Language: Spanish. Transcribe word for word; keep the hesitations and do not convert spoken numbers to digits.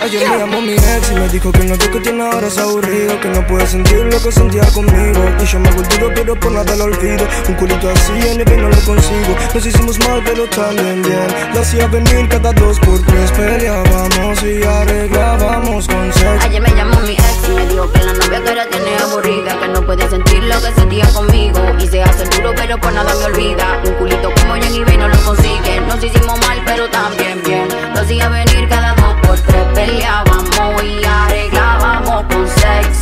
Ayer me llamó mi ex y me dijo que el novio que tiene ahora es aburrido, que no puede sentir lo que sentía conmigo. Y yo me hago el duro pero por nada lo olvido. Un culito así en el no lo consigo. Nos hicimos mal pero también bien. La hacía venir cada dos por tres. Peleábamos y arreglábamos con sexo. Ayer me llamó mi ex y me dijo que la novia que ahora tiene aburrida, que no puede sentir lo que sentía conmigo. Y se hace el duro pero por nada me olvida.